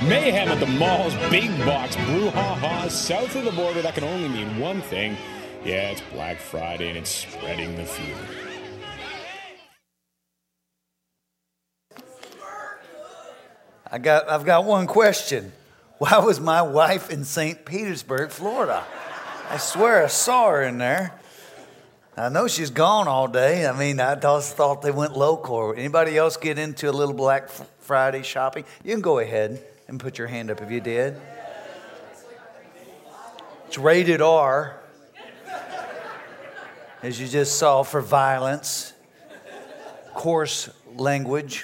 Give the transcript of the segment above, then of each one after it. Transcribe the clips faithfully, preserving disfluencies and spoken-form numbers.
Mayhem at the mall's big box brouhaha south of the border. That can only mean one thing. Yeah, it's Black Friday and it's spreading the fear. I got, I've got one question. Why was my wife in Saint Petersburg, Florida? I swear I saw her in there. I know she's gone all day. I mean, I just thought they went local. Anybody else get into a little Black Friday shopping? You can go ahead and put your hand up if you did. It's rated R, as you just saw, for violence, coarse language.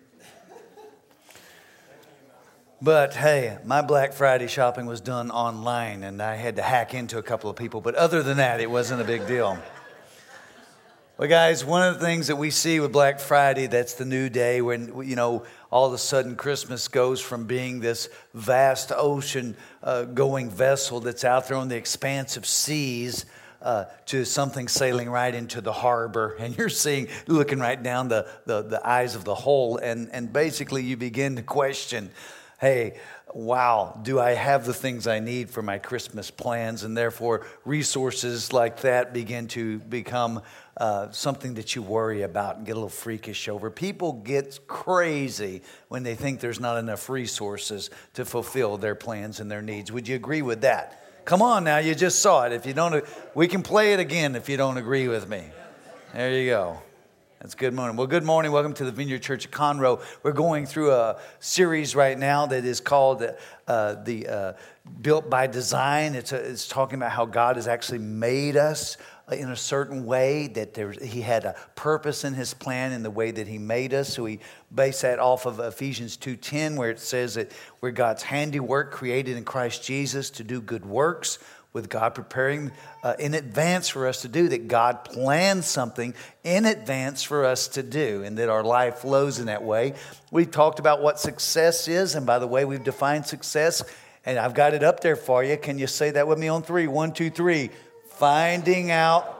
But hey, my Black Friday shopping was done online, and I had to hack into a couple of people. But other than that, it wasn't a big deal. Well, guys, one of the things that we see with Black Friday, that's the new day when, you know, all of a sudden Christmas goes from being this vast ocean-going uh, vessel that's out there on the expanse of seas uh, to something sailing right into the harbor. And you're seeing, looking right down the, the, the eyes of the hull, and, and basically you begin to question, hey, wow, do I have the things I need for my Christmas plans? And therefore, resources like that begin to become uh, something that you worry about and get a little freakish over. People get crazy when they think there's not enough resources to fulfill their plans and their needs. Would you agree with that? Come on now, you just saw it. If you don't, we can play it again if you don't agree with me. There you go. That's good morning. Well, good morning. Welcome to the Vineyard Church of Conroe. We're going through a series right now that is called uh, the uh, Built by Design. It's, a, it's talking about how God has actually made us in a certain way, that there, He had a purpose in His plan in the way that He made us. So we base that off of Ephesians two ten, where it says that we're God's handiwork created in Christ Jesus to do good works, with God preparing uh, in advance for us to do, that God plans something in advance for us to do, and that our life flows in that way. We've talked about what success is, and by the way, we've defined success, and I've got it up there for you. Can you say that with me on three? One, two, three. Finding out.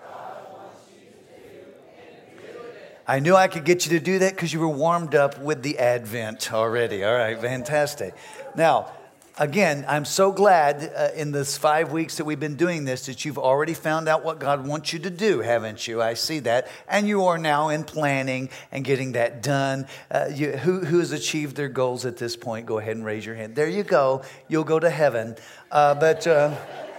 I knew I could get you to do that because you were warmed up with the Advent already. All right, fantastic. Now, again, I'm so glad uh, in this five weeks that we've been doing this that you've already found out what God wants you to do, haven't you? I see that. And you are now in planning and getting that done. Uh, you, who, who has achieved their goals at this point? Go ahead and raise your hand. There you go. You'll go to heaven. Uh, but uh,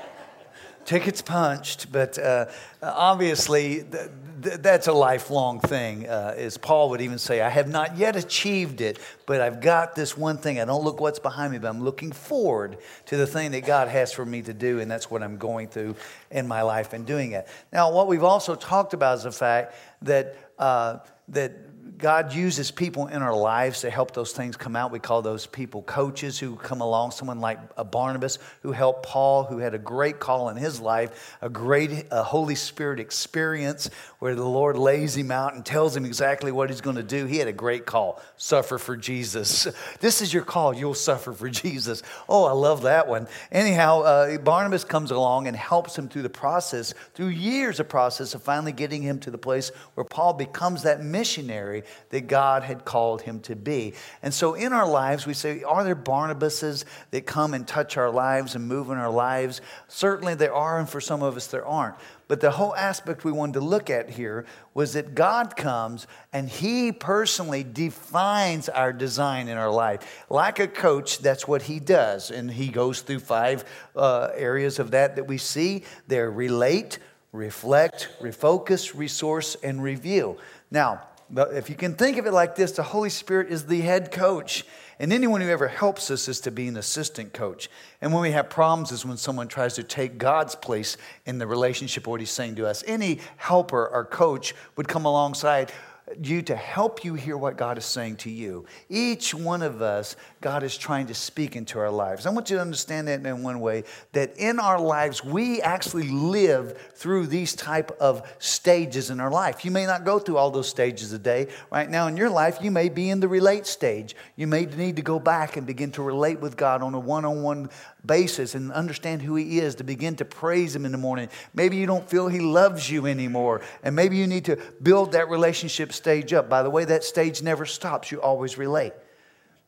tickets punched. But uh, obviously, th- th- that's a lifelong thing. Uh, as Paul would even say, I have not yet achieved it, but I've got this one thing. I don't look what's behind me, but I'm looking forward to the thing that God has for me to do, and that's what I'm going through in my life and doing it. Now, what we've also talked about is the fact that uh, that God uses people in our lives to help those things come out. We call those people coaches who come along. Someone like a Barnabas who helped Paul, who had a great call in his life, a great uh, Holy Spirit experience where the Lord lays him out and tells him exactly what he's going to do. He had a great call, suffer for Jesus. This is your call, you'll suffer for Jesus. Oh, I love that one. Anyhow, uh, Barnabas comes along and helps him through the process, through years of process of finally getting him to the place where Paul becomes that missionary that God had called him to be. And so in our lives, we say, are there Barnabases that come and touch our lives and move in our lives? Certainly there are, and for some of us there aren't. But the whole aspect we wanted to look at here was that God comes and He personally defines our design in our life. Like a coach, that's what He does. And He goes through five uh, areas of that that we see. They're relate, reflect, refocus, resource, and review. Now, if you can think of it like this, the Holy Spirit is the head coach. And anyone who ever helps us is to be an assistant coach. And when we have problems is when someone tries to take God's place in the relationship of what He's saying to us. Any helper or coach would come alongside you to help you hear what God is saying to you. Each one of us, God is trying to speak into our lives. I want you to understand that in one way, that in our lives, we actually live through these type of stages in our life. You may not go through all those stages a day. Right now in your life, you may be in the relate stage. You may need to go back and begin to relate with God on a one-on-one basis and understand who He is, to begin to praise Him in the morning. Maybe you don't feel He loves you anymore, and maybe you need to build that relationship stage up. By the way, that stage never stops. You always relate.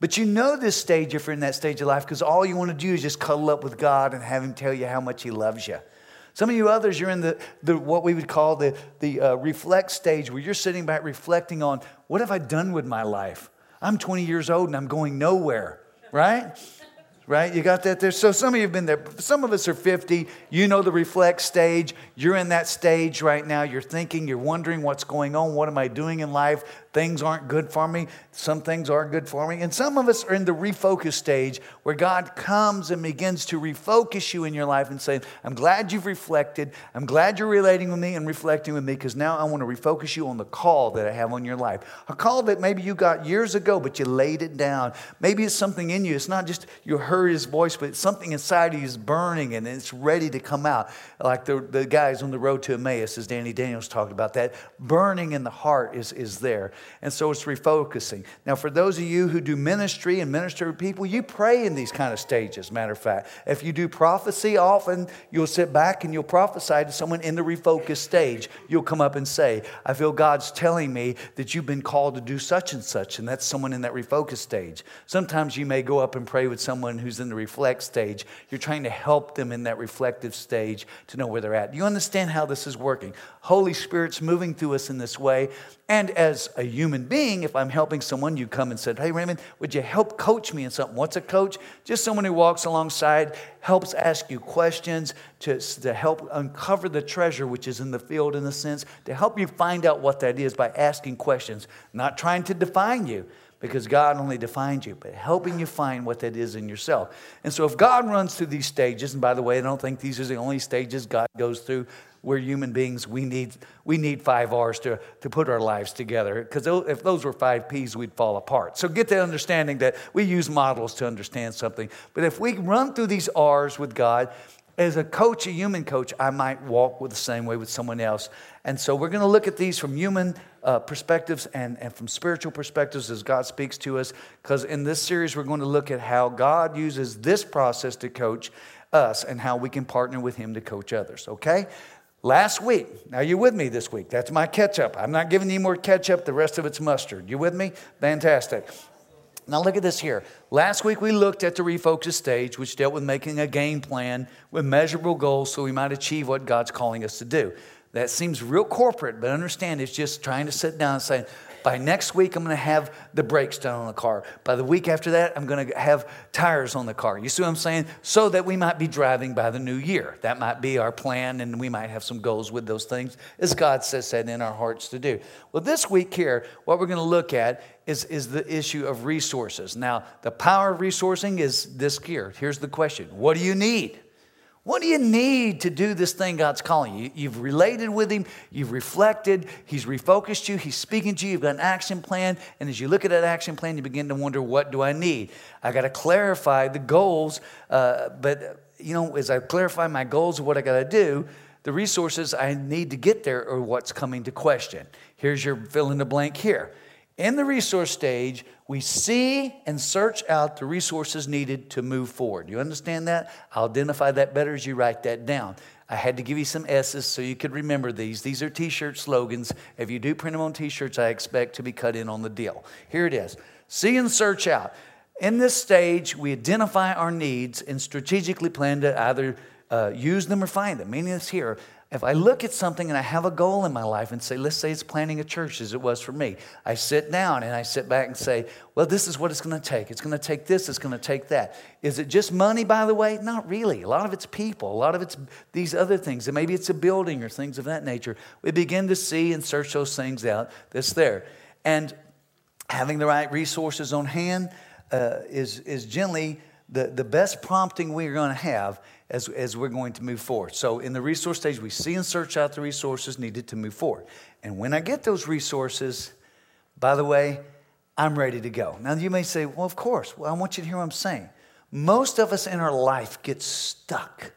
But you know this stage if you're in that stage of life because all you want to do is just cuddle up with God and have him tell you how much he loves you. Some of you others, you're in the, the what we would call the, the uh, reflect stage where you're sitting back reflecting on, what have I done with my life? I'm twenty years old and I'm going nowhere, right? Right? You got that there? So some of you have been there. Some of us are fifty. You know the reflect stage. You're in that stage right now. You're thinking, you're wondering what's going on. What am I doing in life? Things aren't good for me. Some things are good for me. And some of us are in the refocus stage where God comes and begins to refocus you in your life and say, I'm glad you've reflected. I'm glad you're relating with me and reflecting with me because now I want to refocus you on the call that I have on your life. A call that maybe you got years ago, but you laid it down. Maybe it's something in you. It's not just you heard his voice, but it's something inside of you is burning and it's ready to come out. Like the, the guys on the road to Emmaus, as Danny Daniels talked about, that burning in the heart is, is there. And so it's refocusing. Now, for those of you who do ministry and minister to people, you pray in these kind of stages, matter of fact. If you do prophecy, often you'll sit back and you'll prophesy to someone in the refocus stage. You'll come up and say, I feel God's telling me that you've been called to do such and such, and that's someone in that refocus stage. Sometimes you may go up and pray with someone who's in the reflect stage. You're trying to help them in that reflective stage to know where they're at. Do you understand how this is working? Holy Spirit's moving through us in this way. And as a human being, if I'm helping someone, you come and said, hey, Raymond, would you help coach me in something? What's a coach? Just someone who walks alongside, helps ask you questions to, to help uncover the treasure which is in the field, in a sense, to help you find out what that is by asking questions, not trying to define you, because God only defines you, but helping you find what that is in yourself. And so if God runs through these stages, and by the way, I don't think these are the only stages God goes through. We're human beings. We need we need five R's to, to put our lives together. Because if those were five P's, we'd fall apart. So get the understanding that we use models to understand something. But if we run through these R's with God, as a coach, a human coach, I might walk with the same way with someone else. And so we're going to look at these from human uh, perspectives and, and from spiritual perspectives as God speaks to us. Because in this series, we're going to look at how God uses this process to coach us and how we can partner with him to coach others. Okay? Last week, now you're with me this week. That's my ketchup. I'm not giving you more ketchup. The rest of it's mustard. You with me? Fantastic. Now look at this here. Last week we looked at the refocus stage, which dealt with making a game plan with measurable goals so we might achieve what God's calling us to do. That seems real corporate, but understand it's just trying to sit down and say, by next week, I'm going to have the brakes done on the car. By the week after that, I'm going to have tires on the car. You see what I'm saying? So that we might be driving by the new year. That might be our plan, and we might have some goals with those things, as God says that in our hearts to do. Well, this week here, what we're going to look at is, is the issue of resources. Now, the power of resourcing is this here. Here's the question. What do you need? What do you need to do this thing God's calling you? You've related with him. You've reflected. He's refocused you. He's speaking to you. You've got an action plan. And as you look at that action plan, you begin to wonder, what do I need? I got to clarify the goals. Uh, but, you know, as I clarify my goals of what I got to do, the resources I need to get there are what's coming to question. Here's your fill in the blank here. In the resource stage, we see and search out the resources needed to move forward. You understand that? I'll identify that better as you write that down. I had to give you some S's so you could remember these. These are T-shirt slogans. If you do print them on T-shirts, I expect to be cut in on the deal. Here it is. See and search out. In this stage, we identify our needs and strategically plan to either uh, use them or find them. Meaning it's here. If I look at something and I have a goal in my life and say, let's say it's planning a church as it was for me. I sit down and I sit back and say, well, this is what it's going to take. It's going to take this. It's going to take that. Is it just money, by the way? Not really. A lot of it's people. A lot of it's these other things. And maybe it's a building or things of that nature. We begin to see and search those things out that's there. And having the right resources on hand uh, is, is generally the, the best prompting we're going to have As, as we're going to move forward. So in the resource stage, we see and search out the resources needed to move forward. And when I get those resources, by the way, I'm ready to go. Now you may say, well, of course. Well, I want you to hear what I'm saying. Most of us in our life get stuck.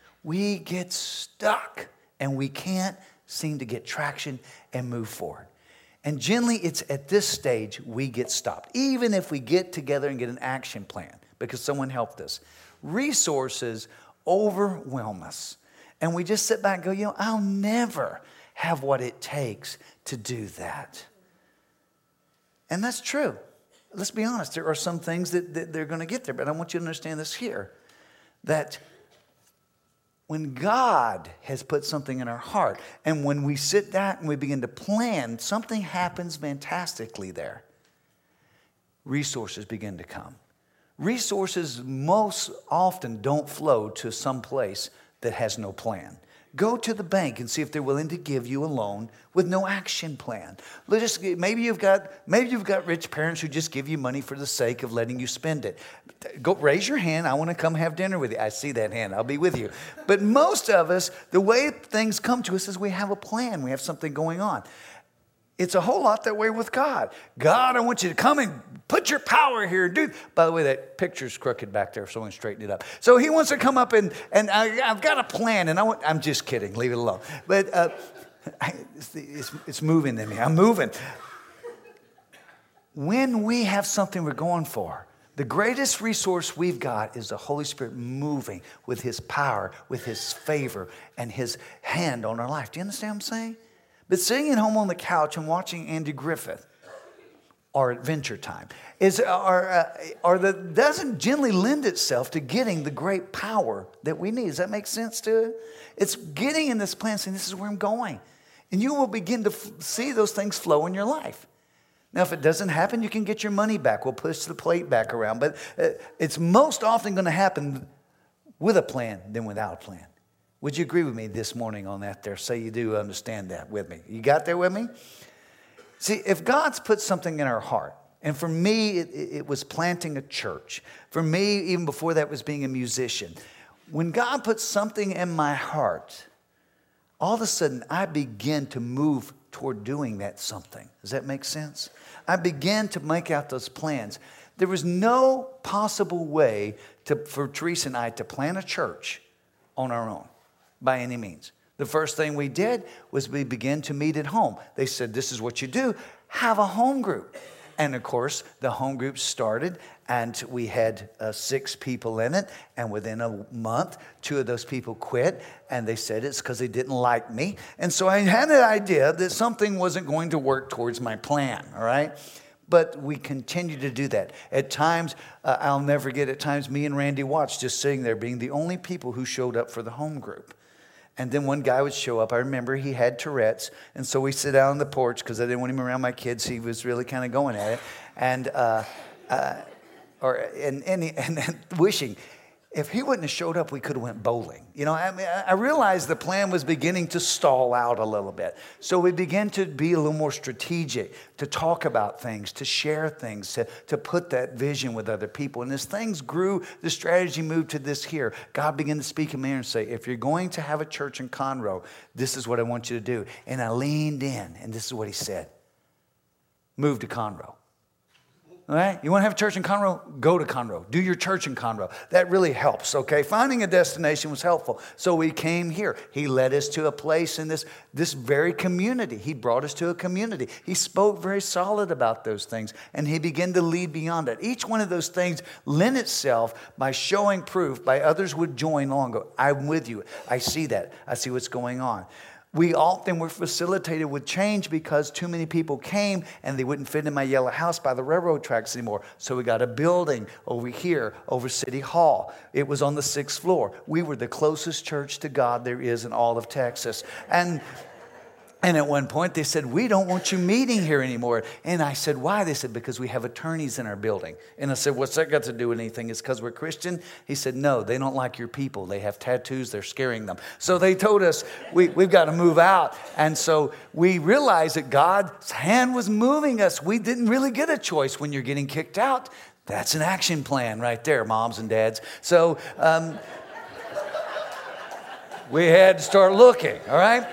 We get stuck and we can't seem to get traction and move forward. And generally, it's at this stage we get stopped. Even if we get together and get an action plan because someone helped us. Resources overwhelm us. And we just sit back and go, you know, I'll never have what it takes to do that. And that's true. let's be honest, there are some things that, that they're going to get there. But I want you to understand this here, that when God has put something in our heart, and when we sit down and we begin to plan, something happens fantastically there. Resources begin to come. Resources most often don't flow to some place that has no plan. Go to the bank and see if they're willing to give you a loan with no action plan. Let us, maybe you've got maybe you've got rich parents who just give you money for the sake of letting you spend it. Go raise your hand. I want to come have dinner with you. I see that hand. I'll be with you. But most of us, the way things come to us is we have a plan. We have something going on. It's a whole lot that way with God. God, I want you to come and put your power here. Dude. By the way, that picture's crooked back there, so I'm going to straighten it up. So he wants to come up and, and I, I've got a plan. And I want, I'm just kidding. Leave it alone. But uh, I, it's, it's, it's moving in me. I'm moving. When we have something we're going for, the greatest resource we've got is the Holy Spirit moving with his power, with his favor, and his hand on our life. Do you understand what I'm saying? But sitting at home on the couch and watching Andy Griffith or Adventure Time is are, uh, are the, doesn't generally lend itself to getting the great power that we need. Does that make sense to it? It's getting in this plan saying, this is where I'm going. And you will begin to f- see those things flow in your life. Now, if it doesn't happen, you can get your money back. We'll push the plate back around. But uh, it's most often going to happen with a plan than without a plan. Would you agree with me this morning on that there? Say you do understand that with me. You got there with me? See, if God's put something in our heart, and for me, it, it was planting a church. For me, even before that was being a musician. When God puts something in my heart, all of a sudden I begin to move toward doing that something. Does that make sense? I began to make out those plans. There was no possible way to, for Teresa and I to plant a church on our own. By any means. The first thing we did was we began to meet at home. They said, this is what you do. Have a home group. And of course, the home group started and we had uh, six people in it. And within a month, two of those people quit. And they said it's because they didn't like me. And so I had an idea that something wasn't going to work towards my plan, all right? But we continue to do that. At times, uh, I'll never forget, at times, me and Randy Watts just sitting there being the only people who showed up for the home group. And then one guy would show up. I remember he had Tourette's. And so we sit down on the porch because I didn't want him around my kids. He was really kind of going at it. And uh, uh, or and, and, and, and wishing, if he wouldn't have showed up, we could have went bowling. You know, I mean, I realized the plan was beginning to stall out a little bit. So we began to be a little more strategic, to talk about things, to share things, to, to put that vision with other people. And as things grew, the strategy moved to this here. God began to speak in me and say, if you're going to have a church in Conroe, this is what I want you to do. And I leaned in, and this is what he said. Move to Conroe. All right? You want to have a church in Conroe? Go to Conroe. Do your church in Conroe. That really helps, okay? Finding a destination was helpful. So we came here. He led us to a place in this, this very community. He brought us to a community. He spoke very solid about those things, and he began to lead beyond it. Each one of those things lent itself by showing proof, by others would join along. Go, I'm with you. I see that. I see what's going on. We often were facilitated with change because too many people came and they wouldn't fit in my yellow house by the railroad tracks anymore. So we got a building over here, over City Hall. It was on the sixth floor. We were the closest church to God there is in all of Texas. And And at one point they said, we don't want you meeting here anymore. And I said, why? They said, because we have attorneys in our building. And I said, what's that got to do with anything? It's because we're Christian? He said, no, they don't like your people. They have tattoos. They're scaring them. So they told us we, we've got to move out. And so we realized that God's hand was moving us. We didn't really get a choice when you're getting kicked out. That's an action plan right there, moms and dads. So um, we had to start looking, all right?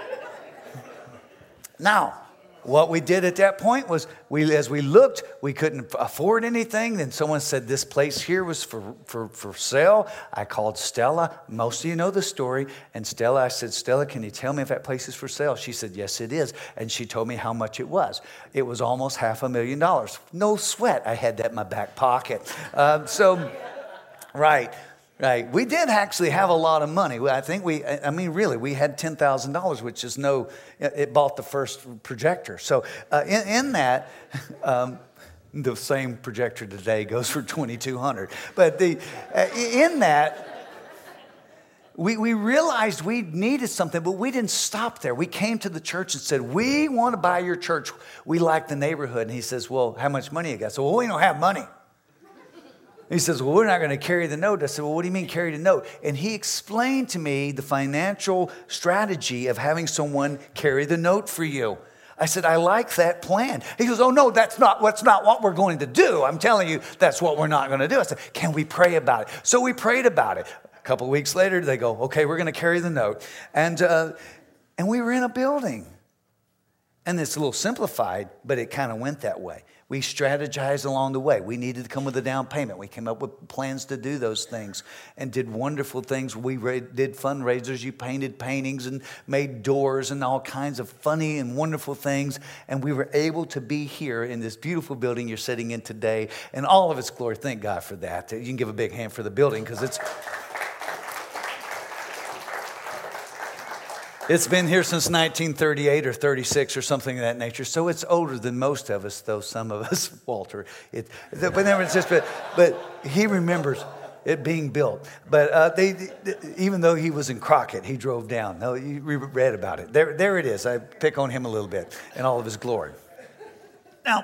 Now, what we did at that point was, we, as we looked, we couldn't afford anything. Then someone said this place here was for, for, for sale. I called Stella. Most of you know the story. And Stella, I said, Stella, can you tell me if that place is for sale? She said, yes, it is. And she told me how much it was. It was almost half a million dollars. No sweat. I had that in my back pocket. Uh, so, right. Right. We did actually have a lot of money. I think we, I mean, really, we had ten thousand dollars, which is no, it bought the first projector. So uh, in, in that, um, The same projector today goes for twenty-two hundred dollars. But the, uh, in that, we, we realized we needed something, but we didn't stop there. We came to the church and said, we want to buy your church. We like the neighborhood. And he says, well, how much money you got? So, well, we don't have money. He says, well, we're not going to carry the note. I said, well, what do you mean carry the note? And he explained to me the financial strategy of having someone carry the note for you. I said, I like that plan. He goes, oh, no, that's not, that's not what we're going to do. I'm telling you, that's what we're not going to do. I said, can we pray about it? So we prayed about it. A couple of weeks later, they go, okay, we're going to carry the note. And, uh, and we were in a building. And it's a little simplified, but it kind of went that way. We strategized along the way. We needed to come with a down payment. We came up with plans to do those things and did wonderful things. We did fundraisers. You painted paintings and made doors and all kinds of funny and wonderful things. And we were able to be here in this beautiful building you're sitting in today in all of its glory. Thank God for that. You can give a big hand for the building because it's... It's been here since nineteen thirty-eight or thirty-six or something of that nature. So it's older than most of us, though some of us, Walter. It, but never just, but, but he remembers it being built. But uh, they, they, even though he was in Crockett, he drove down. No, you read about it. There, there it is. I pick on him a little bit in all of his glory. Now,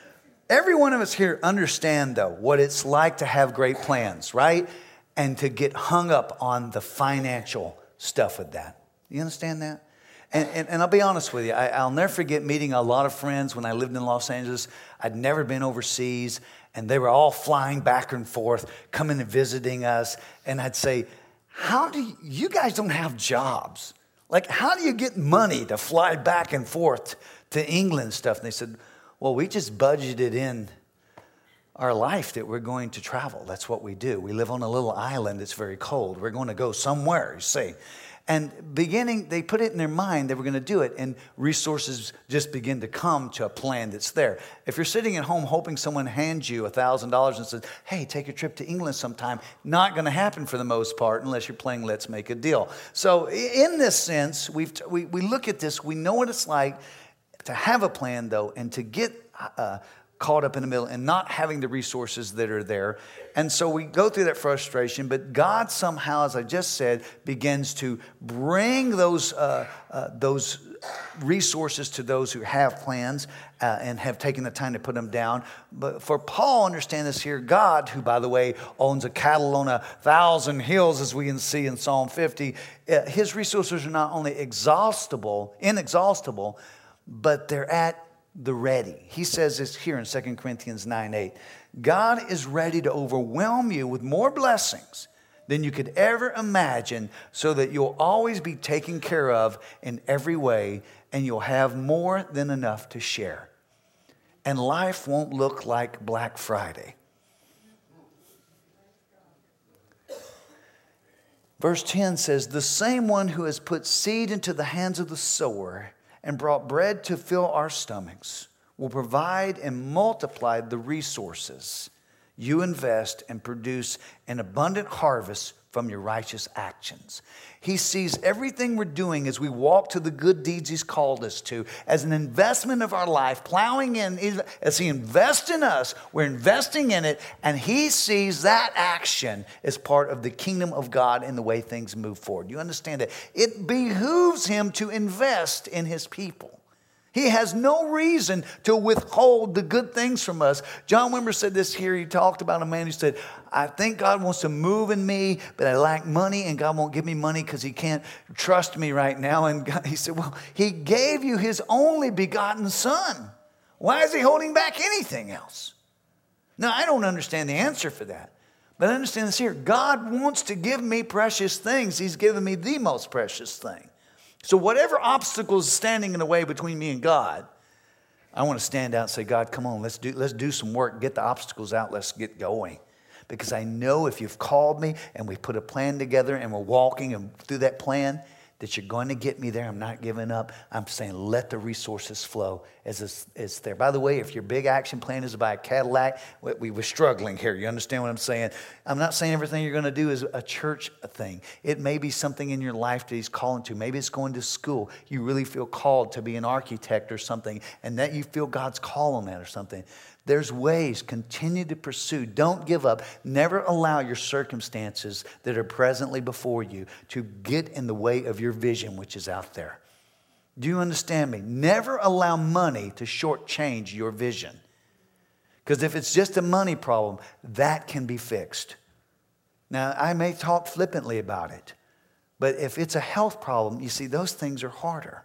every one of us here understand, though, what it's like to have great plans, right? And to get hung up on the financial stuff with that. You understand that? And, and, and I'll be honest with you. I, I'll never forget meeting a lot of friends when I lived in Los Angeles. I'd never been overseas, and they were all flying back and forth, coming and visiting us. And I'd say, how do you, you guys don't have jobs? Like, how do you get money to fly back and forth to England and stuff? And they said, well, we just budgeted in our life that we're going to travel. That's what we do. We live on a little island that's very cold. We're going to go somewhere, you see. And beginning, they put it in their mind they were going to do it, and resources just begin to come to a plan that's there. If you're sitting at home hoping someone hands you one thousand dollars and says, hey, take a trip to England sometime, not going to happen for the most part unless you're playing Let's Make a Deal. So in this sense, we've, we, we look at this, we know what it's like to have a plan, though, and to get uh, caught up in the middle and not having the resources that are there. And so we go through that frustration, but God somehow, as I just said, begins to bring those uh, uh, those resources to those who have plans uh, and have taken the time to put them down. But for Paul, understand this here, God, who, by the way, owns a cattle on a thousand hills, as we can see in Psalm fifty, uh, his resources are not only exhaustible, inexhaustible, but they're at the ready. He says this here in Second Corinthians nine eight. God is ready to overwhelm you with more blessings than you could ever imagine, so that you'll always be taken care of in every way, and you'll have more than enough to share. And life won't look like Black Friday. Verse ten says, the same one who has put seed into the hands of the sower and brought bread to fill our stomachs will provide and multiply the resources you invest and produce an abundant harvest from your righteous actions. He sees everything we're doing as we walk to the good deeds He's called us to as an investment of our life, plowing in. As He invests in us, we're investing in it, and He sees that action as part of the kingdom of God and the way things move forward. You understand that? It behooves Him to invest in His people. He has no reason to withhold the good things from us. John Wimber said this here. He talked about a man who said, I think God wants to move in me, but I lack money, and God won't give me money because He can't trust me right now. And God, he said, well, He gave you His only begotten Son. Why is He holding back anything else? Now, I don't understand the answer for that. But I understand this here. God wants to give me precious things. He's given me the most precious thing. So whatever obstacles is standing in the way between me and God, I want to stand out and say, God, come on, let's do, let's do some work. Get the obstacles out. Let's get going. Because I know if you've called me and we put a plan together and we're walking and through that plan, that you're going to get me there. I'm not giving up. I'm saying let the resources flow as it's, it's there. By the way, if your big action plan is to buy a Cadillac, we, we were struggling here. You understand what I'm saying? I'm not saying everything you're going to do is a church thing. It may be something in your life that He's calling to. Maybe it's going to school. You really feel called to be an architect or something, and that you feel God's call on that or something. There's ways. Continue to pursue. Don't give up. Never allow your circumstances that are presently before you to get in the way of your vision, which is out there. Do you understand me? Never allow money to shortchange your vision. Because if it's just a money problem, that can be fixed. Now, I may talk flippantly about it, but if it's a health problem, you see, those things are harder.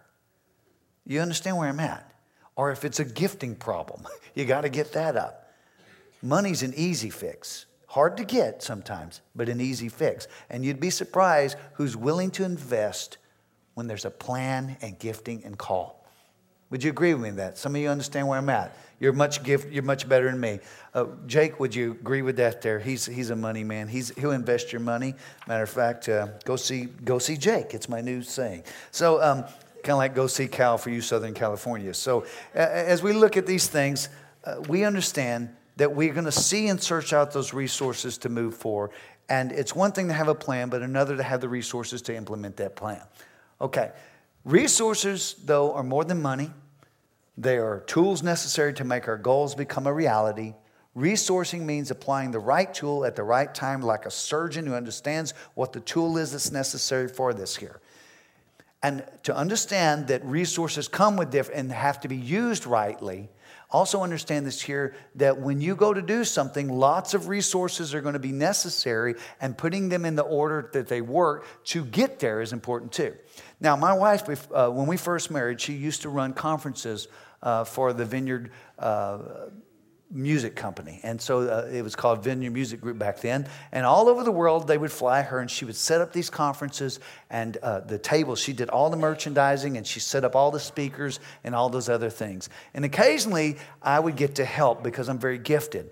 You understand where I'm at? Or if it's a gifting problem, you got to get that up. Money's an easy fix. Hard to get sometimes, but an easy fix. And you'd be surprised who's willing to invest when there's a plan and gifting and call. Would you agree with me on that? Some of you understand where I'm at. You're much gift. You're much better than me. Uh, Jake, would you agree with that? There, he's he's a money man. He's he'll invest your money. Matter of fact, uh, go see go see Jake. It's my new saying. So, um, kind of like go see Cal for you, Southern California. So, uh, as we look at these things, uh, we understand that we're going to see and search out those resources to move forward. And it's one thing to have a plan, but another to have the resources to implement that plan. Okay, resources though are more than money. They are tools necessary to make our goals become a reality. Resourcing means applying the right tool at the right time, like a surgeon who understands what the tool is that's necessary for this here. And to understand that resources come with different and have to be used rightly, also understand this here, that when you go to do something, lots of resources are going to be necessary, and putting them in the order that they work to get there is important too. Now, my wife, uh, when we first married, she used to run conferences uh, for the Vineyard uh, Music Company. And so uh, it was called Vineyard Music Group back then. And all over the world, they would fly her, and she would set up these conferences and uh, the tables. She did all the merchandising, and she set up all the speakers and all those other things. And occasionally, I would get to help because I'm very gifted.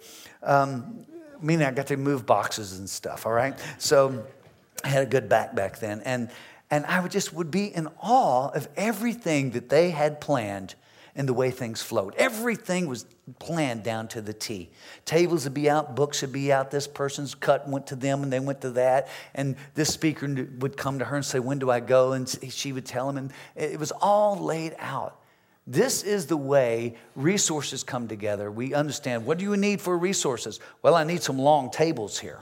Um, meaning I got to move boxes and stuff, all right? So I had a good back back then. And And I would just would be in awe of everything that they had planned and the way things flowed. Everything was planned down to the T. Tables would be out, books would be out. This person's cut went to them, and they went to that. And this speaker would come to her and say, "When do I go?" And she would tell him, and it was all laid out. This is the way resources come together. We understand, what do you need for resources? Well, I need some long tables here.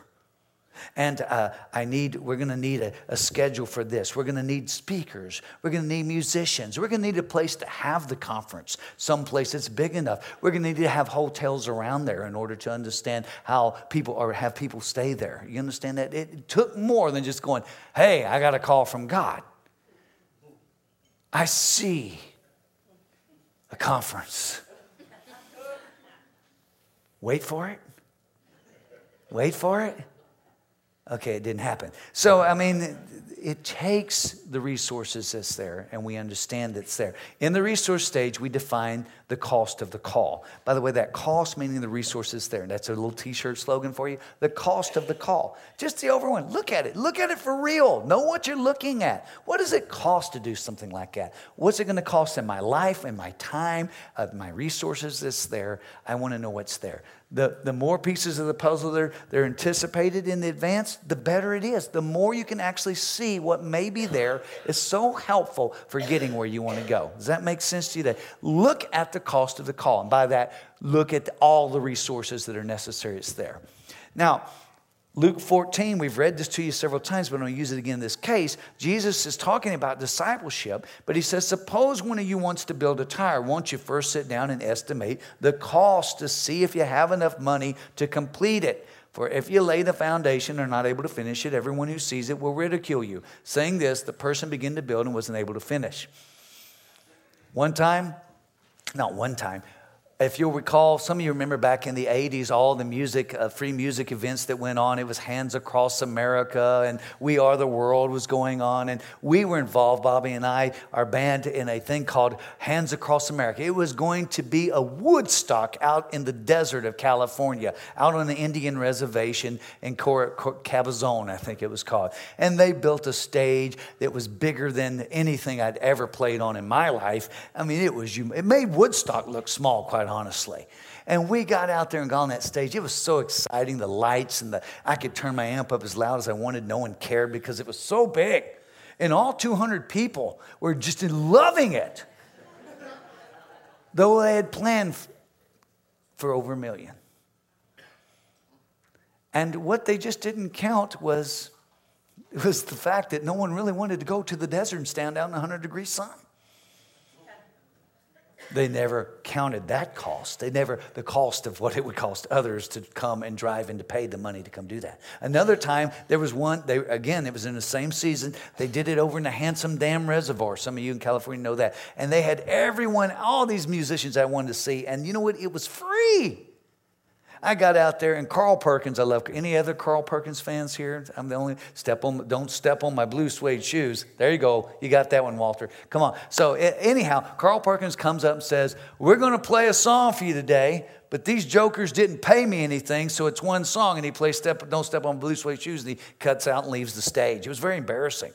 And uh, I need. We're going to need a, a schedule for this. We're going to need speakers. We're going to need musicians. We're going to need a place to have the conference, some place that's big enough. We're going to need to have hotels around there in order to understand how people, or have people stay there. You understand that? It took more than just going, "Hey, I got a call from God. I see a conference. Wait for it. Wait for it." Okay, it didn't happen. So, I mean, it takes the resources that's there, and we understand it's there. In the resource stage, we define the cost of the call. By the way, that cost meaning the resources there. That's a little t-shirt slogan for you. The cost of the call. Just the over one. Look at it. Look at it for real. Know what you're looking at. What does it cost to do something like that? What's it going to cost in my life, in my time, uh, my resources that's there? I want to know what's there. The, the more pieces of the puzzle they're, they're anticipated in advance, the better it is. The more you can actually see what may be there is so helpful for getting where you want to go. Does that make sense to you? That look at the cost of the call. And by that, look at all the resources that are necessary. It's there. Now, Luke fourteen, we've read this to you several times, but I'm going to use it again in this case. Jesus is talking about discipleship, but he says, suppose one of you wants to build a tower. Won't you first sit down and estimate the cost to see if you have enough money to complete it? For if you lay the foundation and are not able to finish it, everyone who sees it will ridicule you. Saying this, the person began to build and wasn't able to finish. One time, not one time, if you'll recall, some of you remember back in the eighties, all the music, uh, free music events that went on. It was Hands Across America and We Are the World was going on. And we were involved, Bobby and I, our band, in a thing called Hands Across America. It was going to be a Woodstock out in the desert of California, out on the Indian reservation in Cor- Cor- Cabazon, I think it was called. And they built a stage that was bigger than anything I'd ever played on in my life. I mean, it was it made Woodstock look small, quite honestly. And we got out there and got on that stage. It was so exciting, the lights, and the I could turn my amp up as loud as I wanted. No one cared because it was so big. And all two hundred people were just loving it. Though they had planned for over a million. And what they just didn't count was, was the fact that no one really wanted to go to the desert and stand out in a one hundred degree sun. They never counted that cost. They never, the cost of what it would cost others to come and drive and to pay the money to come do that. Another time, there was one, they again, it was in the same season. They did it over in the Handsome Dam Reservoir. Some of you in California know that. And they had everyone, all these musicians I wanted to see. And you know what? It was free. I got out there, and Carl Perkins, I love, any other Carl Perkins fans here? I'm the only, step on, don't step on my blue suede shoes. There you go. You got that one, Walter. Come on. So anyhow, Carl Perkins comes up and says, we're going to play a song for you today, but these jokers didn't pay me anything, so it's one song. And he plays step, Don't Step on Blue Suede Shoes, and he cuts out and leaves the stage. It was very embarrassing.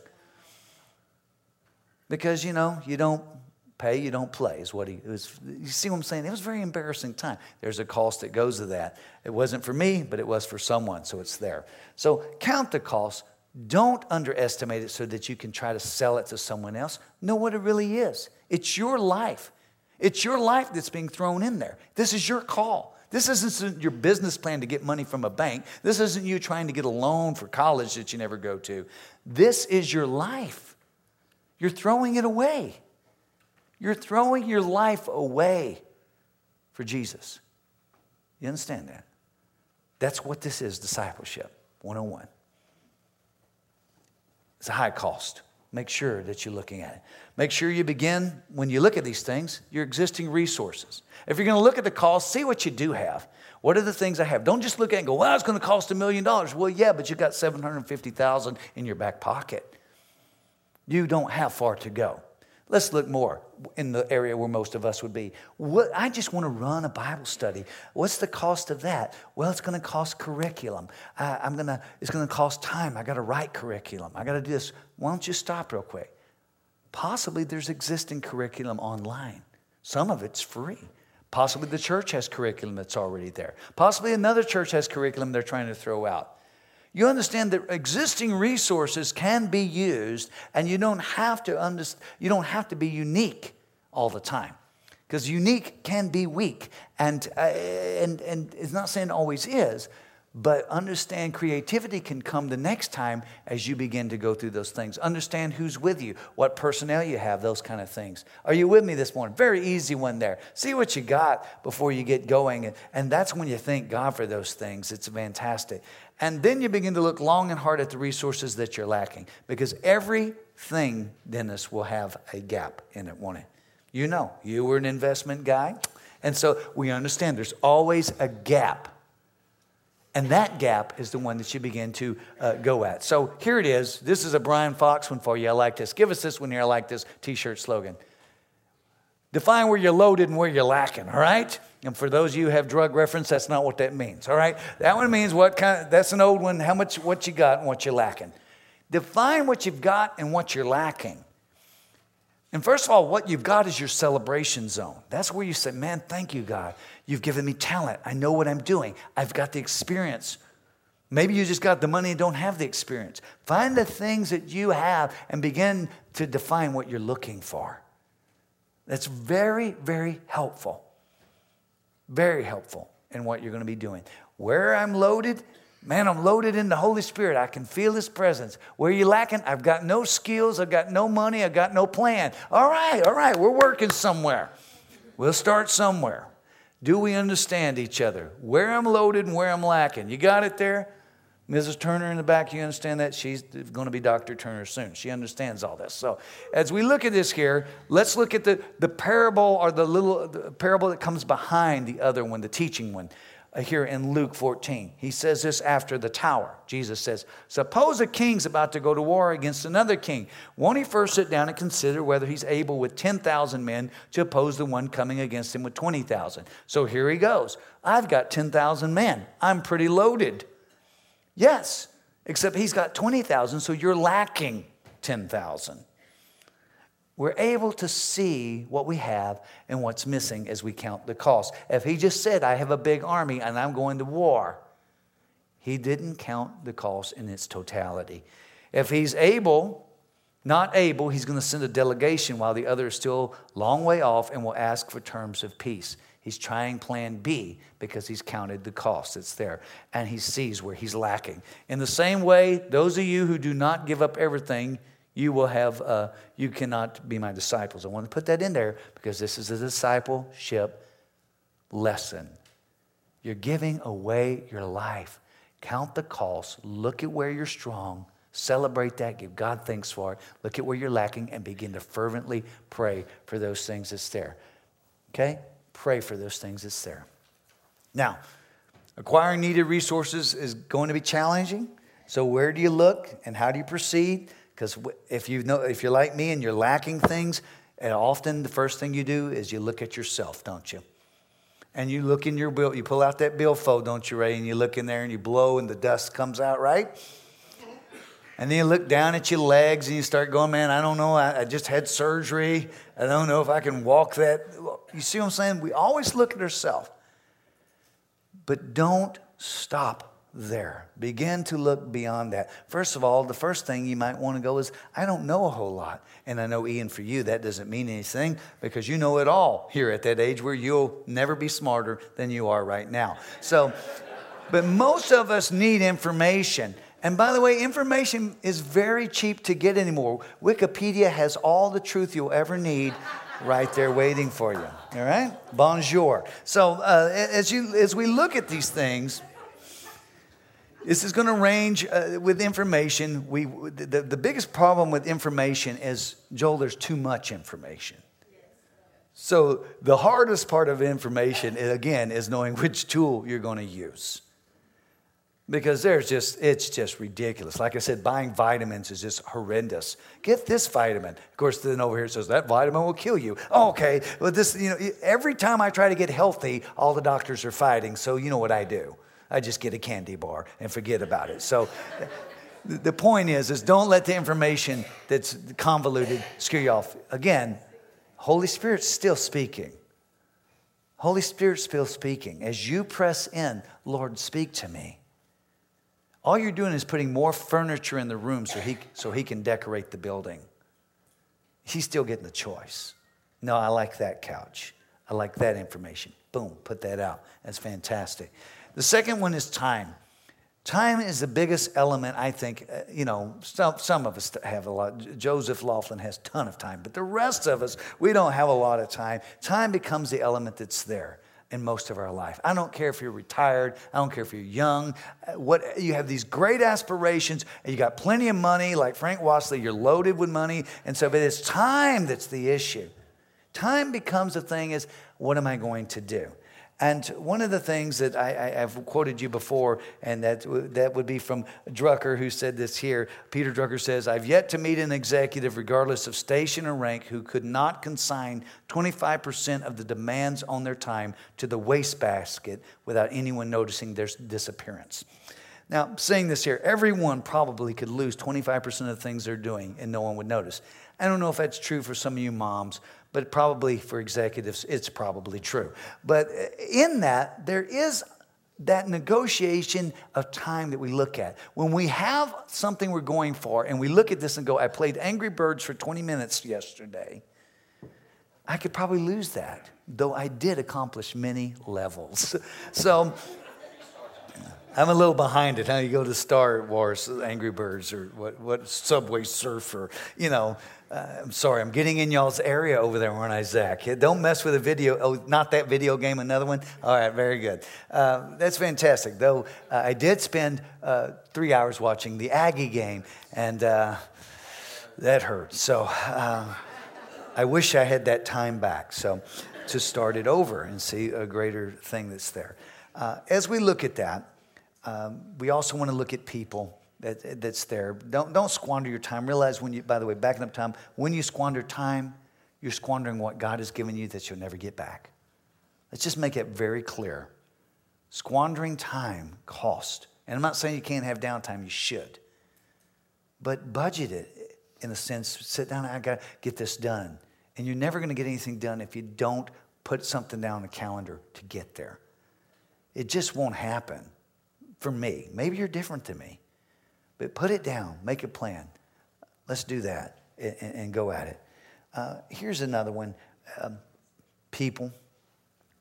Because, you know, you don't pay, you don't play is what he it was. You see what I'm saying? It was a very embarrassing time. There's a cost that goes to that. It wasn't for me, but it was for someone, so it's there. So count the cost. Don't underestimate it so that you can try to sell it to someone else. Know what it really is. It's your life. It's your life that's being thrown in there. This is your call. This isn't your business plan to get money from a bank. This isn't you trying to get a loan for college that you never go to. This is your life. You're throwing it away. You're throwing your life away for Jesus. You understand that? That's what this is, discipleship one oh one. It's a high cost. Make sure that you're looking at it. Make sure you begin, when you look at these things, your existing resources. If you're going to look at the cost, see what you do have. What are the things I have? Don't just look at it and go, well, it's going to cost a million dollars. Well, yeah, but you've got seven hundred fifty thousand dollars in your back pocket. You don't have far to go. Let's look more in the area where most of us would be. What, I just want to run a Bible study. What's the cost of that? Well, it's going to cost curriculum. I, I'm gonna. It's going to cost time. I got to write curriculum. I got to do this. Why don't you stop real quick? Possibly there's existing curriculum online. Some of it's free. Possibly the church has curriculum that's already there. Possibly another church has curriculum they're trying to throw out. You understand that existing resources can be used, and you don't have to understand, you don't have to be unique all the time, because unique can be weak, and uh, and and it's not saying it always is, but understand creativity can come the next time as you begin to go through those things. Understand who's with you, what personnel you have, those kind of things. Are you with me this morning? Very easy one there. See what you got before you get going, and that's when you thank God for those things. It's fantastic. And then you begin to look long and hard at the resources that you're lacking. Because everything, Dennis, will have a gap in it, won't it? You know, you were an investment guy. And so we understand there's always a gap. And that gap is the one that you begin to uh, go at. So here it is. This is a Brian Fox one for you. I like this. Give us this one here. I like this T-shirt slogan. Define where you're loaded and where you're lacking, all right? And for those of you who have drug reference, that's not what that means, all right? That one means what kind of, that's an old one, how much, what you got and what you're lacking. Define what you've got and what you're lacking. And first of all, what you've got is your celebration zone. That's where you say, man, thank you, God. You've given me talent. I know what I'm doing. I've got the experience. Maybe you just got the money and don't have the experience. Find the things that you have and begin to define what you're looking for. That's very, very helpful. Very helpful in what you're going to be doing. Where I'm loaded, man, I'm loaded in the Holy Spirit. I can feel His presence. Where you lacking? I've got no skills. I've got no money. I've got no plan. All right, all right, we're working somewhere. We'll start somewhere. Do we understand each other? Where I'm loaded and where I'm lacking. You got it there? Missus Turner in the back, you understand that? She's going to be Doctor Turner soon. She understands all this. So as we look at this here, let's look at the, the parable or the little the parable that comes behind the other one, the teaching one, uh, here in Luke fourteen. He says this after the tower. Jesus says, suppose a king's about to go to war against another king. Won't he first sit down and consider whether he's able with ten thousand men to oppose the one coming against him with twenty thousand? So here he goes. I've got ten thousand men. I'm pretty loaded. Yes, except he's got twenty thousand, so you're lacking ten thousand. We're able to see what we have and what's missing as we count the cost. If he just said, I have a big army and I'm going to war, he didn't count the cost in its totality. If he's able, not able, he's going to send a delegation while the other is still a long way off and will ask for terms of peace. He's trying plan B because he's counted the cost. It's there. And he sees where he's lacking. In the same way, those of you who do not give up everything, you will have, uh, you cannot be my disciples. I want to put that in there because this is a discipleship lesson. You're giving away your life. Count the cost. Look at where you're strong. Celebrate that. Give God thanks for it. Look at where you're lacking and begin to fervently pray for those things that's there. Okay? Pray for those things that's there. Now, acquiring needed resources is going to be challenging. So where do you look and how do you proceed? Because if you know, if you're like me and you're lacking things, and often the first thing you do is you look at yourself, don't you? And you look in your bill, you pull out that billfold, don't you, Ray? And you look in there and you blow and the dust comes out, right? And then you look down at your legs and you start going, man, I don't know. I, I just had surgery. I don't know if I can walk that. You see what I'm saying? We always look at ourselves. But don't stop there. Begin to look beyond that. First of all, the first thing you might want to go is, I don't know a whole lot. And I know, Ian, for you, that doesn't mean anything because you know it all here at that age where you'll never be smarter than you are right now. So, but most of us need information. And by the way, information is very cheap to get anymore. Wikipedia has all the truth you'll ever need right there waiting for you. All right? Bonjour. So uh, as you as we look at these things, this is going to range uh, with information. We the, the biggest problem with information is, Joel, there's too much information. So the hardest part of information, again, is knowing which tool you're going to use. Because there's just, it's just ridiculous. Like I said, buying vitamins is just horrendous. Get this vitamin. Of course, then over here it says, that vitamin will kill you. Oh, okay. Well, this, you know, every time I try to get healthy, all the doctors are fighting. So you know what I do? I just get a candy bar and forget about it. So the point is, is don't let the information that's convoluted scare you off. Again, Holy Spirit's still speaking. Holy Spirit's still speaking. As you press in, Lord, speak to me. All you're doing is putting more furniture in the room so he, so he can decorate the building. He's still getting the choice. No, I like that couch. I like that information. Boom, put that out. That's fantastic. The second one is time. Time is the biggest element, I think. Uh, you know, some, some of us have a lot. Joseph Laughlin has a ton of time. But the rest of us, we don't have a lot of time. Time becomes the element that's there in most of our life. I don't care if you're retired. I don't care if you're young. What you have these great aspirations, and you got plenty of money, like Frank Wassley, you're loaded with money. And so, but it's time that's the issue. Time becomes the thing is, what am I going to do? And one of the things that I, I, I've quoted you before, and that, that would be from Drucker, who said this here. Peter Drucker says, I've yet to meet an executive, regardless of station or rank, who could not consign twenty-five percent of the demands on their time to the wastebasket without anyone noticing their disappearance. Now, saying this here, everyone probably could lose twenty-five percent of the things they're doing and no one would notice. I don't know if that's true for some of you moms, but probably for executives, it's probably true. But in that, there is that negotiation of time that we look at. When we have something we're going for and we look at this and go, I played Angry Birds for twenty minutes yesterday, I could probably lose that, though I did accomplish many levels. So I'm a little behind it. How you go to Star Wars, Angry Birds, or what, what Subway Surfer, you know. Uh, I'm sorry, I'm getting in y'all's area over there, aren't I, Zach? Don't mess with a video. Oh, not that video game, another one? All right, very good. Uh, that's fantastic. Though uh, I did spend uh, three hours watching the Aggie game, and uh, that hurt. So uh, I wish I had that time back. So to start it over and see a greater thing that's there. Uh, as we look at that, um, we also want to look at people. That, that's there. Don't don't squander your time. Realize when you, by the way, backing up time, when you squander time, you're squandering what God has given you that you'll never get back. Let's just make it very clear. Squandering time cost. And I'm not saying you can't have downtime, you should. But budget it in a sense. Sit down, I got to get this done. And you're never going to get anything done if you don't put something down on the calendar to get there. It just won't happen for me. Maybe you're different than me. But put it down. Make a plan. Let's do that and, and go at it. Uh, here's another one. Um, people.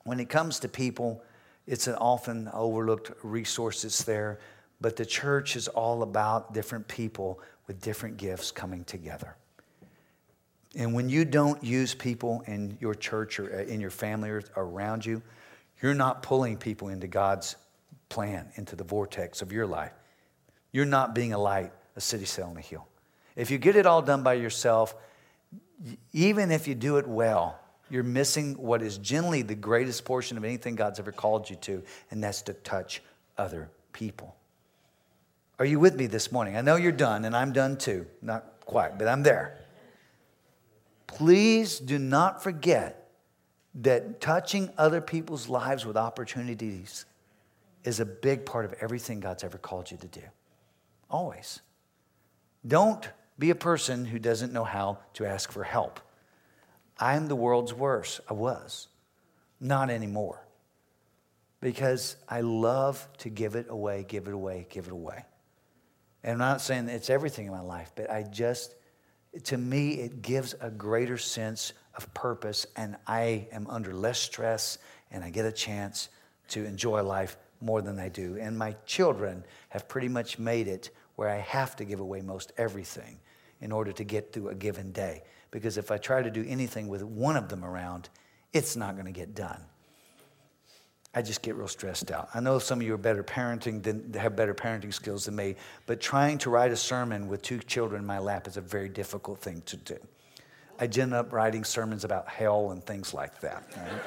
when it comes to people, it's an often overlooked resource that's there. But the church is all about different people with different gifts coming together. And when you don't use people in your church or in your family or around you, you're not pulling people into God's plan, into the vortex of your life. You're not being a light, a city set on a hill. If you get it all done by yourself, even if you do it well, you're missing what is generally the greatest portion of anything God's ever called you to, and that's to touch other people. Are you with me this morning? I know you're done, and I'm done too. Not quite, but I'm there. Please do not forget that touching other people's lives with opportunities is a big part of everything God's ever called you to do. Always. Don't be a person who doesn't know how to ask for help. I'm the world's worst. I was. Not anymore. Because I love to give it away, give it away, give it away. And I'm not saying that it's everything in my life, but I just, to me, it gives a greater sense of purpose, and I am under less stress, and I get a chance to enjoy life more than I do. And my children have pretty much made it where I have to give away most everything in order to get through a given day. Because if I try to do anything with one of them around, it's not going to get done. I just get real stressed out. I know some of you are better parenting than have better parenting skills than me, but trying to write a sermon with two children in my lap is a very difficult thing to do. I end up writing sermons about hell and things like that. Right?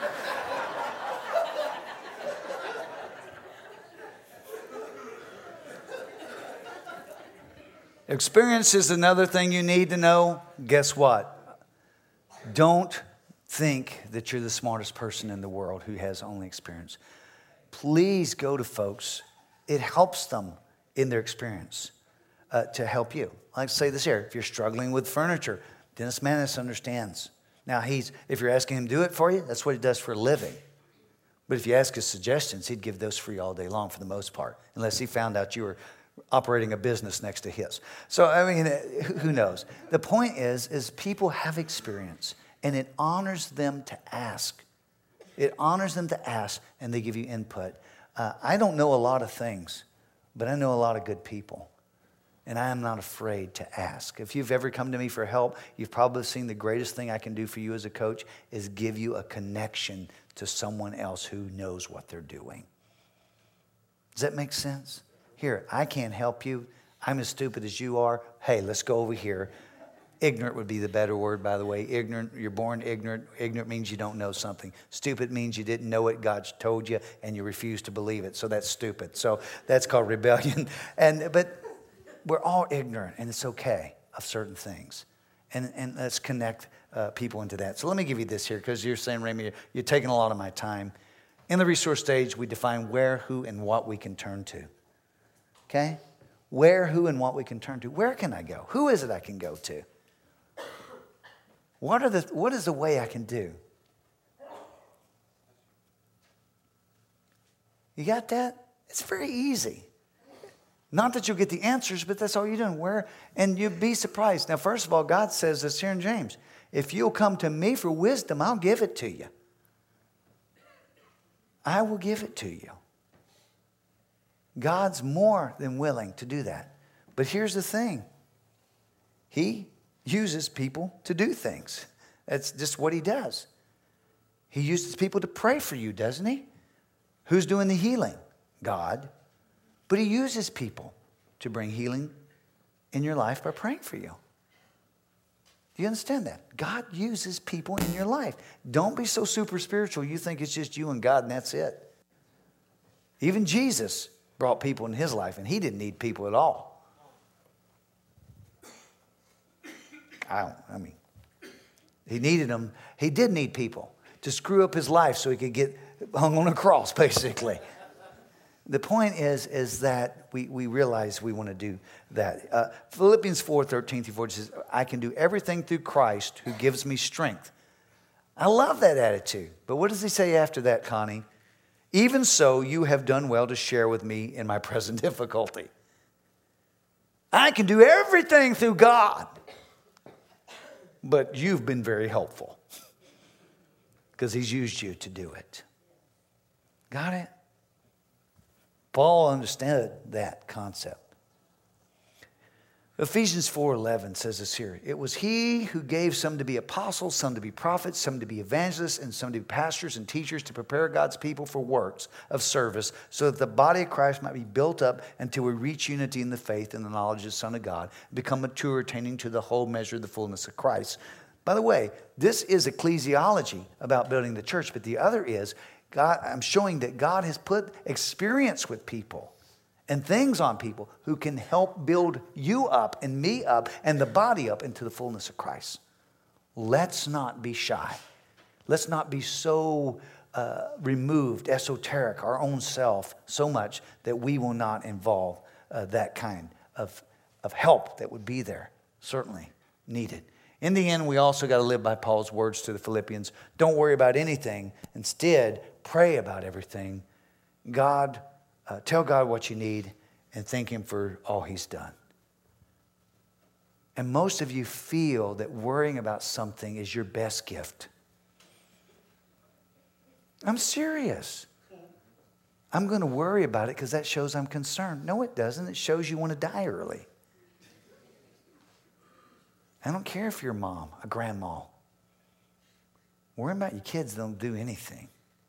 Experience is another thing you need to know. Guess what? Don't think that you're the smartest person in the world who has only experience. Please go to folks. It helps them in their experience uh, to help you. Like say this here. If you're struggling with furniture, Dennis Manis understands. Now, he's if you're asking him to do it for you, that's what he does for a living. But if you ask his suggestions, he'd give those free all day long for the most part, unless he found out you were operating a business next to his. So, I mean, who knows? The point is, is people have experience, and it honors them to ask. It honors them to ask, and they give you input. Uh, I don't know a lot of things, but I know a lot of good people, and I am not afraid to ask. If you've ever come to me for help, you've probably seen the greatest thing I can do for you as a coach is give you a connection to someone else who knows what they're doing. Does that make sense? Here, I can't help you. I'm as stupid as you are. Hey, let's go over here. Ignorant would be the better word, by the way. Ignorant, you're born ignorant. Ignorant means you don't know something. Stupid means you didn't know it. God told you, and you refused to believe it. So that's stupid. So that's called rebellion. And but we're all ignorant, and it's okay of certain things. And and let's connect uh, people into that. So let me give you this here, because you're saying, Ramy, you're, you're taking a lot of my time. In the resource stage, we define where, who, and what we can turn to. Okay? Where, who, and what we can turn to. Where can I go? Who is it I can go to? What are the what is the way I can do? You got that? It's very easy. Not that you'll get the answers, but that's all you're doing. Where? And you'd be surprised. Now, first of all, God says this here in James. If you'll come to me for wisdom, I'll give it to you. I will give it to you. God's more than willing to do that. But here's the thing. He uses people to do things. That's just what he does. He uses people to pray for you, doesn't he? Who's doing the healing? God. But he uses people to bring healing in your life by praying for you. Do you understand that? God uses people in your life. Don't be so super spiritual you think it's just you and God and that's it. Even Jesus brought people in his life and he didn't need people at all. I don't, I mean, he needed them. He did need people to screw up his life so he could get hung on a cross, basically. The point is, is that we, we realize we want to do that. Uh, Philippians four, thirteen through fourteen says, I can do everything through Christ who gives me strength. I love that attitude. But what does he say after that, Connie? Even so, you have done well to share with me in my present difficulty. I can do everything through God. But you've been very helpful because he's used you to do it. Got it? Paul understood that concept. Ephesians four eleven says this here. It was he who gave some to be apostles, some to be prophets, some to be evangelists, and some to be pastors and teachers to prepare God's people for works of service so that the body of Christ might be built up until we reach unity in the faith and the knowledge of the Son of God, become mature, attaining to the whole measure of the fullness of Christ. By the way, this is ecclesiology about building the church, but the other is God. I'm showing that God has put experience with people and things on people who can help build you up and me up and the body up into the fullness of Christ. Let's not be shy. Let's not be so uh, removed, esoteric, our own self, so much that we will not involve uh, that kind of, of help that would be there, certainly needed. In the end, we also got to live by Paul's words to the Philippians. Don't worry about anything. Instead, pray about everything. God Uh, tell God what you need and thank Him for all He's done. And most of you feel that worrying about something is your best gift. I'm serious. I'm going to worry about it because that shows I'm concerned. No, it doesn't. It shows you want to die early. I don't care if you're a mom, a grandma. Worrying about your kids don't do anything.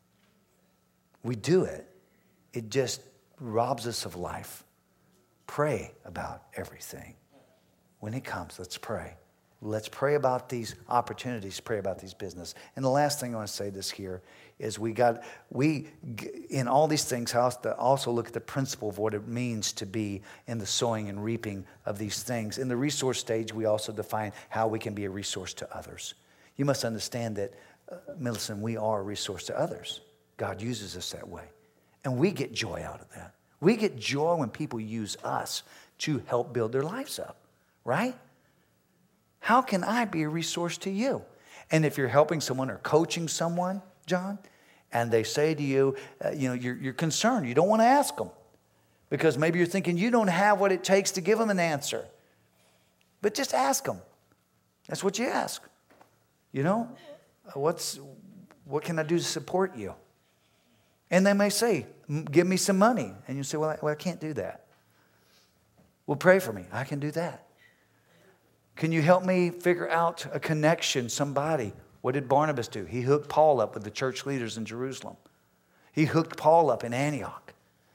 We do it. It just robs us of life. Pray about everything. When it comes, let's pray. Let's pray about these opportunities, pray about these business. And the last thing I want to say this here is we got, we, in all these things, have to also look at the principle of what it means to be in the sowing and reaping of these things. In the resource stage, we also define how we can be a resource to others. You must understand that, uh, Millicent, we are a resource to others. God uses us that way. And we get joy out of that. We get joy when people use us to help build their lives up, right? How can I be a resource to you? And if you're helping someone or coaching someone, John, and they say to you, uh, you know, you're, you're concerned. You don't want to ask them because maybe you're thinking you don't have what it takes to give them an answer. But just ask them. That's what you ask. You know, what's what can I do to support you? And they may say, give me some money. And you say, well I, well, I can't do that. Well, pray for me. I can do that. Can you help me figure out a connection, somebody? What did Barnabas do? He hooked Paul up with the church leaders in Jerusalem. He hooked Paul up in Antioch.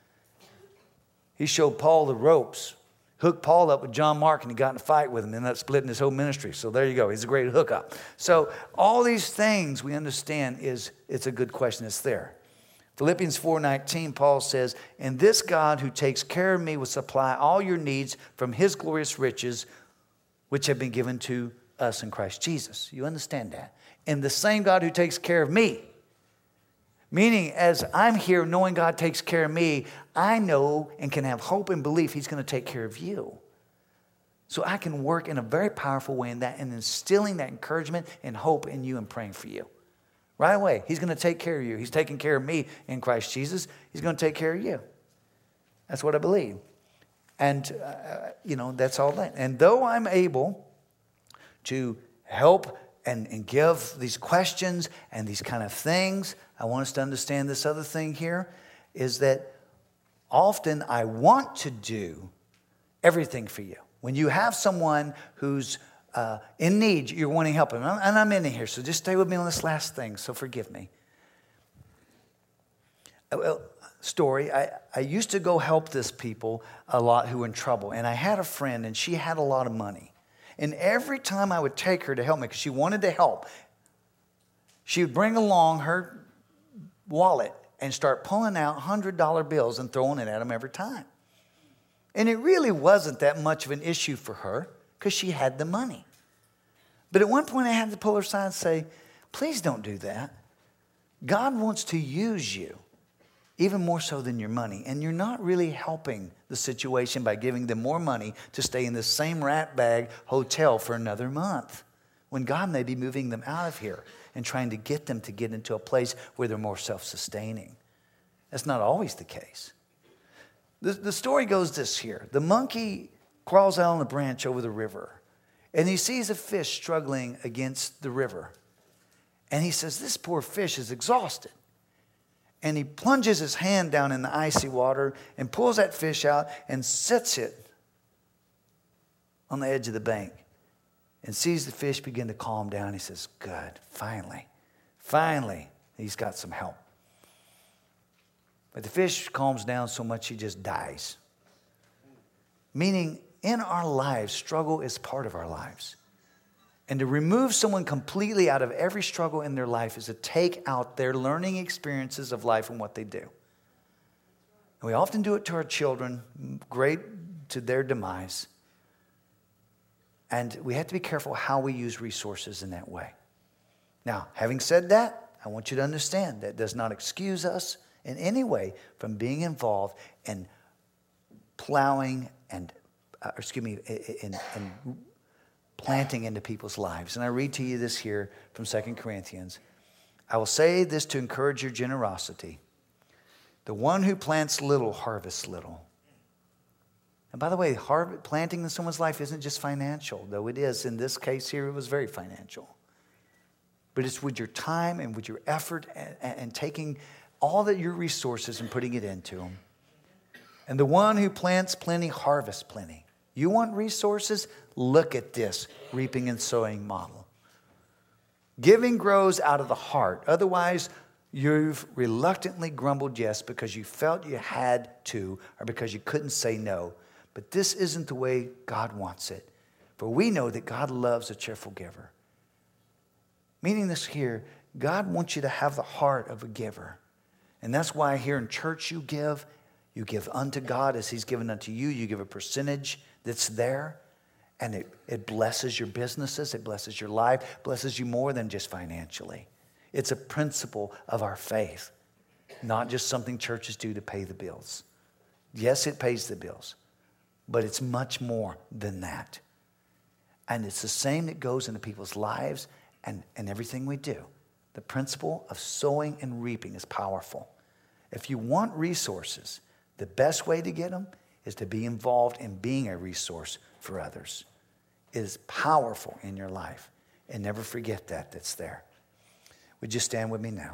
He showed Paul the ropes. Hooked Paul up with John Mark, and he got in a fight with him, and ended up splitting his whole ministry. So there you go. He's a great hookup. So all these things we understand is it's a good question. It's there. Philippians four nineteen, Paul says, and this God who takes care of me will supply all your needs from His glorious riches, which have been given to us in Christ Jesus. You understand that? And the same God who takes care of me. Meaning, as I'm here knowing God takes care of me, I know and can have hope and belief He's going to take care of you. So I can work in a very powerful way in that and instilling that encouragement and hope in you and praying for you. Right away, He's going to take care of you. He's taking care of me in Christ Jesus. He's going to take care of you. That's what I believe. And, uh, you know, that's all that. And though I'm able to help and, and give these questions and these kind of things, I want us to understand this other thing here is that often I want to do everything for you. When you have someone who's uh, in need, you're wanting help. And I'm, and I'm in here, so just stay with me on this last thing, so forgive me. Well, story, I, I used to go help this people a lot who were in trouble. And I had a friend, and she had a lot of money. And every time I would take her to help me, because she wanted to help, she would bring along her wallet and start pulling out one hundred dollar bills and throwing it at them every time. And it really wasn't that much of an issue for her because she had the money. But at one point I had to pull her aside and say, please don't do that. God wants to use you, even more so than your money. And you're not really helping the situation by giving them more money to stay in the same rat bag hotel for another month, when God may be moving them out of here and trying to get them to get into a place where they're more self-sustaining. That's not always the case. The, the story goes this here. The monkey crawls out on a branch over the river, and he sees a fish struggling against the river. And he says, this poor fish is exhausted. And he plunges his hand down in the icy water and pulls that fish out and sets it on the edge of the bank and sees the fish begin to calm down. He says, good, finally, finally, he's got some help. But the fish calms down so much he just dies. Meaning, in our lives, struggle is part of our lives. And to remove someone completely out of every struggle in their life is to take out their learning experiences of life and what they do. And we often do it to our children, great to their demise. And we have to be careful how we use resources in that way. Now, having said that, I want you to understand that does not excuse us in any way from being involved in plowing and, uh, excuse me, in, in planting into people's lives. And I read to you this here from Second Corinthians. I will say this to encourage your generosity. The one who plants little harvests little. And by the way, harvest, planting in someone's life isn't just financial, though it is. In this case here, it was very financial. But it's with your time and with your effort and, and taking all that your resources and putting it into them. And the one who plants plenty harvests plenty. You want resources? Look at this reaping and sowing model. Giving grows out of the heart. Otherwise, you've reluctantly grumbled yes because you felt you had to or because you couldn't say no. But this isn't the way God wants it. For we know that God loves a cheerful giver. Meaning this here, God wants you to have the heart of a giver. And that's why here in church you give. You give unto God as he's given unto you. You give a percentage that's there. And it, it blesses your businesses. It blesses your life. Blesses you more than just financially. It's a principle of our faith. Not just something churches do to pay the bills. Yes, it pays the bills. But it's much more than that. And it's the same that goes into people's lives and, and everything we do. The principle of sowing and reaping is powerful. If you want resources, the best way to get them is to be involved in being a resource for others. It is powerful in your life. And never forget that that's there. Would you stand with me now?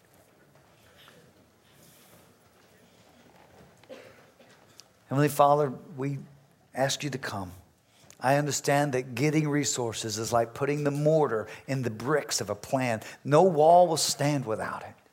Heavenly Father, we ask you to come. I understand that getting resources is like putting the mortar in the bricks of a plan. No wall will stand without it.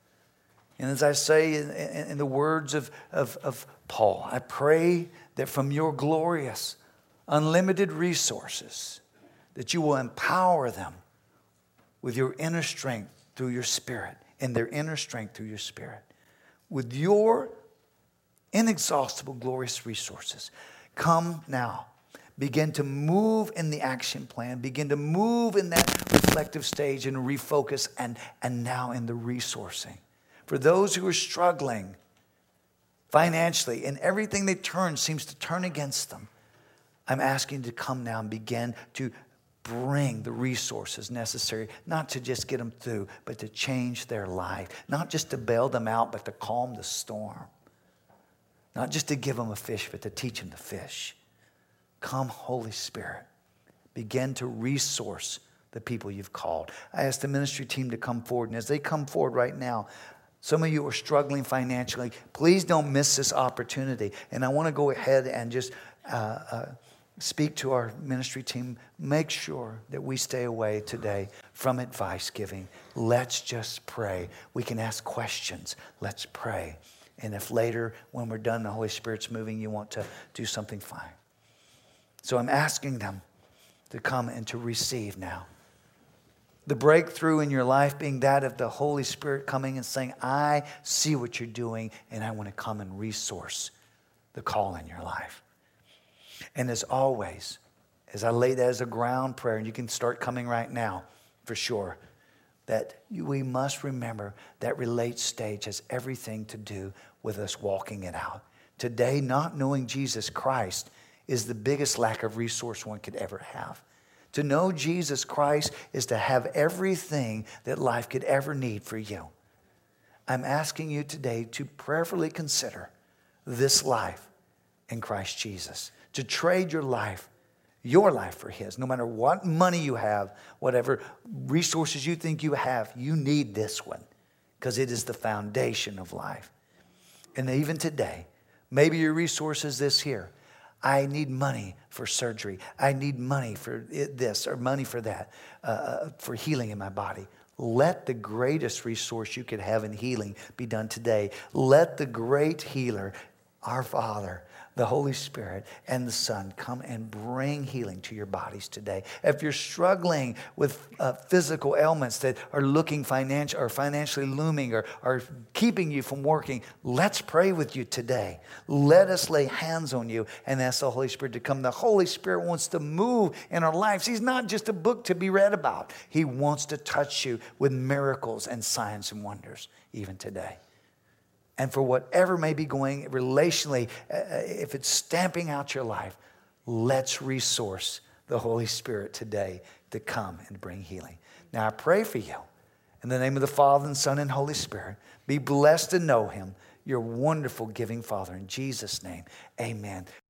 And as I say in, in, in the words of, of, of Paul, I pray that from your glorious, unlimited resources, that you will empower them with your inner strength through your Spirit, and their inner strength through your Spirit. With your inexhaustible, glorious resources. Come now. Begin to move in the action plan. Begin to move in that reflective stage and refocus and, and now in the resourcing. For those who are struggling financially and everything they turn seems to turn against them, I'm asking you to come now and begin to bring the resources necessary, not to just get them through, but to change their life. Not just to bail them out, but to calm the storm. Not just to give them a fish, but to teach them to fish. Come, Holy Spirit. Begin to resource the people you've called. I ask the ministry team to come forward. And as they come forward right now, some of you are struggling financially. Please don't miss this opportunity. And I want to go ahead and just uh, uh, speak to our ministry team. Make sure that we stay away today from advice giving. Let's just pray. We can ask questions. Let's pray. And if later, when we're done, the Holy Spirit's moving, you want to do something, fine. So I'm asking them to come and to receive now. The breakthrough in your life being that of the Holy Spirit coming and saying, I see what you're doing, and I want to come and resource the call in your life. And as always, as I lay that as a ground prayer, and you can start coming right now for sure, that we must remember that relate stage has everything to do with us walking it out. Today, not knowing Jesus Christ is the biggest lack of resource one could ever have. To know Jesus Christ is to have everything that life could ever need for you. I'm asking you today to prayerfully consider this life in Christ Jesus. To trade your life, your life for his. No matter what money you have, whatever resources you think you have, you need this one. because it is the foundation of life. And even today, maybe your resource is this here. I need money for surgery. I need money for this or money for that, uh, for healing in my body. Let the greatest resource you could have in healing be done today. Let the great healer, our Father, the Holy Spirit, and the Son come and bring healing to your bodies today. If you're struggling with uh, physical ailments that are looking financial or financially looming or are keeping you from working, let's pray with you today. Let us lay hands on you and ask the Holy Spirit to come. The Holy Spirit wants to move in our lives. He's not just a book to be read about. He wants to touch you with miracles and signs and wonders even today. And for whatever may be going relationally, uh, if it's stamping out your life, let's resource the Holy Spirit today to come and bring healing. Now I pray for you. In the name of the Father and Son and Holy Spirit, be blessed to know him, your wonderful giving Father. In Jesus' name, amen.